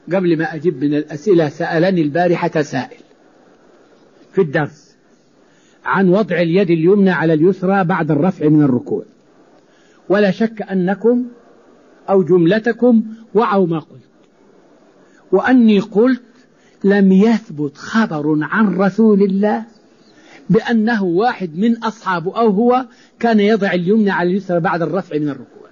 قبل ما أجيب من الأسئلة، سألني البارحة سائل في الدرس عن وضع اليد اليمنى على اليسرى بعد الرفع من الركوع، ولا شك أنكم أو جملتكم وعوا ما قلت، وأني قلت لم يثبت خبر عن رسول الله بأنه واحد من أصحابه أو هو كان يضع اليمنى على اليسرى بعد الرفع من الركوع.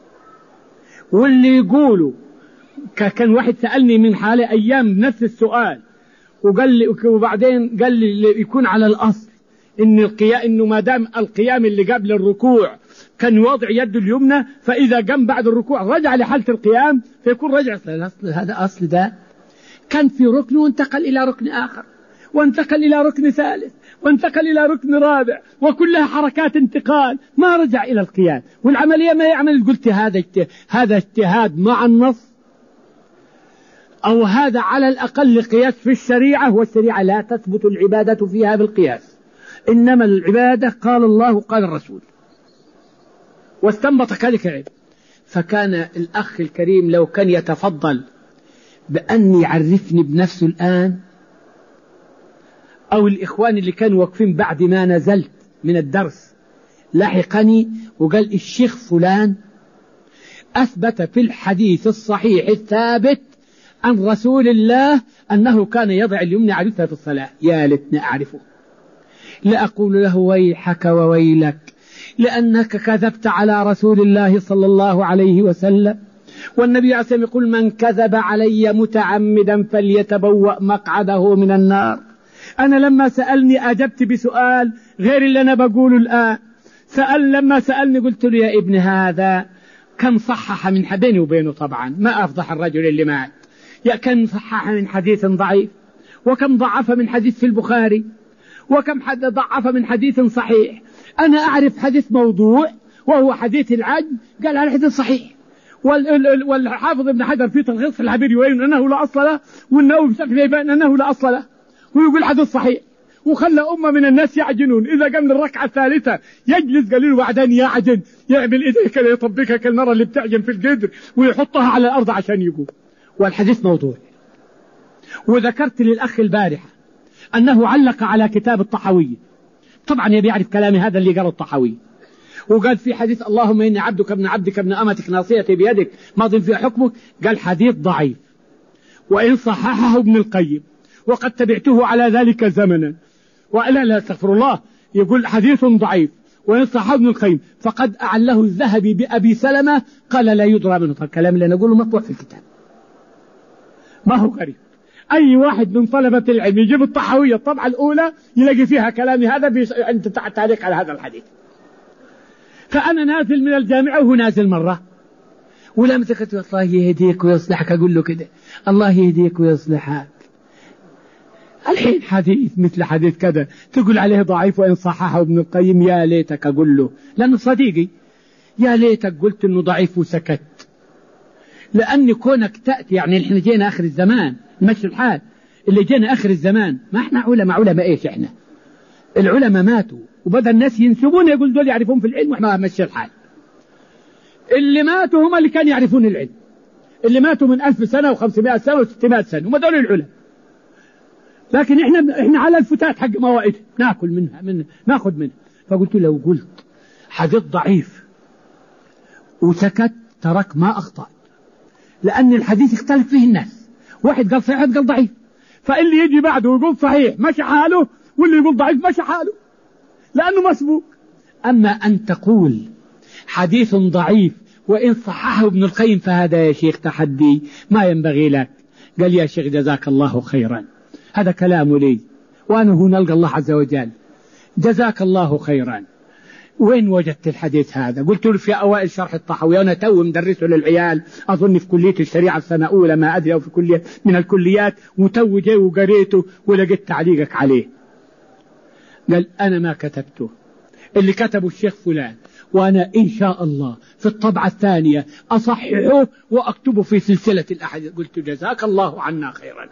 واللي يقولوا كان واحد سألني من حالة أيام نفس السؤال وقال لي، وبعدين قال لي يكون على الأصل إنه ما دام القيام اللي قبل الركوع كان يوضع يده اليمنى، فإذا قام بعد الركوع رجع لحالة القيام فيكون رجع. هذا أصل ده كان في ركن وانتقل إلى ركن آخر، وانتقل إلى ركن ثالث، وانتقل إلى ركن رابع، وكلها حركات انتقال، ما رجع إلى القيام. والعملية ما يعمل. قلت هذا اجتهاد مع النص، أو هذا على الأقل قياس في الشريعة، والشريعة لا تثبت العبادة فيها بالقياس، إنما العبادة قال الله قال الرسول، واستنبط كذلك علم. فكان الأخ الكريم لو كان يتفضل بأن يعرفني بنفسه الآن، أو الإخوان اللي كانوا واقفين بعد ما نزلت من الدرس لاحقني وقال الشيخ فلان أثبت في الحديث الصحيح الثابت عن رسول الله أنه كان يضع اليمنى على اليسرى في الصلاة، يا لتني أعرفه، لأقول له ويحك وويلك، لأنك كذبت على رسول الله صلى الله عليه وسلم، والنبي عليه الصلاة والسلام يقول من كذب علي متعمدا فليتبوأ مقعده من النار. أنا لما سألني أجبت بسؤال غير اللي أنا بقوله الآن. لما سألني قلت له يا ابن هذا كم صحح من بيني وبينه طبعا ما أفضح الرجل اللي مات، يا كم صحح من حديث ضعيف، وكم ضعف من حديث في البخاري، وكم حد ضعف من حديث صحيح. أنا أعرف حديث موضوع وهو حديث العجل قال على حديث صحيح، والحافظ ابن حجر في تلخيص الحبير يبين أنه لا أصل له، والنووي بشكل يبين أنه لا أصل له، ويقول حديث صحيح. وخلى أمة من الناس يعجنون، إذا قام للركعة الثالثة يجلس قليل وبعدين يعجن، يعمل إيديه كده يطبقها كالمرة اللي بتعجن في القدر ويحطها على الأرض عشان يقوم، والحديث موضوع. وذكرت للأخ البارحة أنه علق على كتاب الطحاوية، طبعا يبي يعرف كلامي هذا اللي قرأ الطحاوية، وقال في حديث اللهم إني عبدك ابن عبدك ابن أمتك ناصيتي بيدك ماض فيها حكمك، قال حديث ضعيف، وإن صححه ابن القيم وقد تبعته على ذلك زمنا، وإلا لا استغفر الله، يقول حديث ضعيف وإن صححه ابن القيم فقد أعله الذهبي بأبي سلمة قال لا يدرى منه. الكلام اللي نقوله مطبوع في الكتاب، ما هو غريب. أي واحد من طلبة العلم يجيب الطحاوية الطبعة الأولى يلاقي فيها كلامي هذا أنت تعليق على هذا الحديث. فأنا نازل من الجامعة وهو نازل مرة، ولا مسكت الله يهديك ويصلحك، أقول له كده الله يهديك ويصلحك. الحين حديث مثل حديث كذا تقول عليه ضعيف وإن صححه ابن القيم، يا ليتك أقول له لأنه صديقي، يا ليتك قلت إنه ضعيف وسكت، لأن كونك تأتي يعني إحنا جينا آخر الزمان نمشي الحال، اللي جينا آخر الزمان ما إحنا علماء إيش إحنا العلماء ماتوا وبدأ الناس ينسبون يقول دول يعرفون في العلم وإحنا مشي الحال. اللي ماتوا هم اللي كانوا يعرفون العلم، اللي ماتوا من 1000 سنة و500 سنة و600 سنة هم دول العلماء، لكن إحنا على الفتات حق موائد ناكل منها ناخذ منها. فقلت له قلت حديث ضعيف وسكت ترك ما أخطأ، لأن الحديث اختلف فيه الناس، واحد قال صحيح قال ضعيف، فاللي يجي بعده ويقول صحيح مشي حاله، واللي يقول ضعيف مشي حاله لأنه مسبوق. أما أن تقول حديث ضعيف وإن صححه ابن القيم فهذا يا شيخ تحدي ما ينبغي لك. قال يا شيخ جزاك الله خيرا، هذا كلام لي وأنا هنا نلقى الله عز وجل، جزاك الله خيرا. وين وجدت الحديث هذا؟ قلت له في أوائل شرح الطحاوية، وأنا تو مدرسه للعيال أظن في كلية الشريعة السنة أولى ما أدري، أو في كلية من الكليات، وتو جاي وقريته ولقيت تعليقك عليه. قال أنا ما كتبته، اللي كتبه الشيخ فلان، وأنا إن شاء الله في الطبعة الثانية أصححه وأكتبه في سلسلة الأحاديث. قلت جزاك الله عنا خيرا.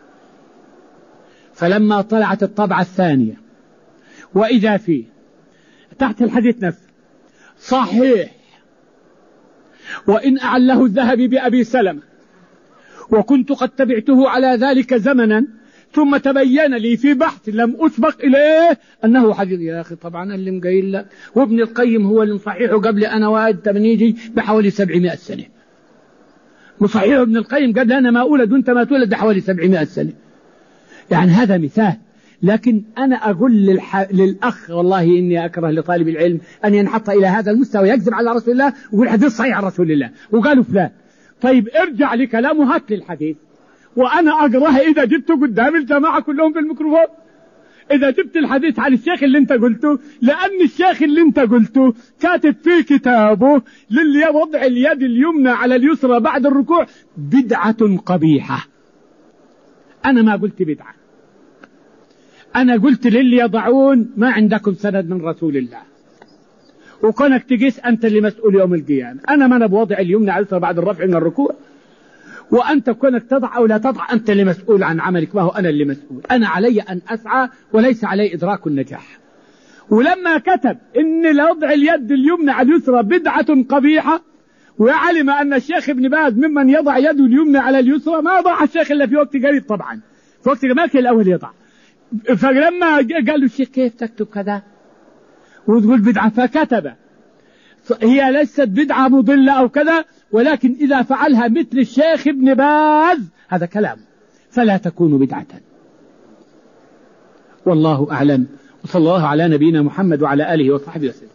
فلما طلعت الطبعة الثانية وإذا فيه تحت الحديث نفسه صحيح وإن أعله الذهبي بأبي سلمة، وكنت قد تبعته على ذلك زمنا، ثم تبين لي في بحث لم أسبق إليه أنه حديث. يا أخي طبعا اللي مقايل لك، وابن القيم هو اللي مصححه قبل أنا واد تبنيجي بحوالي 700 سنة. مصححه ابن القيم قبل أنا ما أولد وأنت ما تولد بحوالي 700 سنة. يعني هذا مثال. لكن أنا أقول للأخ والله إني أكره لطالب العلم أن ينحط إلى هذا المستوى، يكذب على رسول الله ويقول حديث صحيح عن رسول الله وقالوا فلان. طيب ارجع لكلامه، هات لي الحديث وأنا أقرأه إذا جبته قدام الجماعة كلهم في الميكروفون. إذا جبت الحديث عن الشيخ اللي أنت قلته، لأن الشيخ اللي أنت قلته كاتب في كتابه للي وضع اليد اليمنى على اليسرى بعد الركوع بدعة قبيحة. أنا ما قلت بدعة، أنا قلت للي يضعون ما عندكم سند من رسول الله، وكونك تقيس أنت اللي مسؤول يوم القيامة. أنا ما بوضع اليمنى على اليسرى بعد الرفع من الركوع، وأنت كونك تضع أو لا تضع أنت اللي مسؤول عن عملك، ما هو أنا اللي مسؤول. أنا علي أن أسعى وليس علي إدراك النجاح. ولما كتب إن وضع اليد اليمنى على اليسرى بدعة قبيحة، وعلم أن الشيخ ابن باز ممن يضع يده اليمنى على اليسرى، ما ضع الشيخ إلا في وقت قريب طبعا، في وقت ما كان الأول يضع. فلما قال له الشيخ كيف تكتب كذا وتقول بدعة، فكتب. هي ليست بدعة مضلة أو كذا، ولكن إذا فعلها مثل الشيخ ابن باز هذا كلام، فلا تكون بدعة. والله أعلم، وصلى الله على نبينا محمد وعلى آله وصحبه وسلم.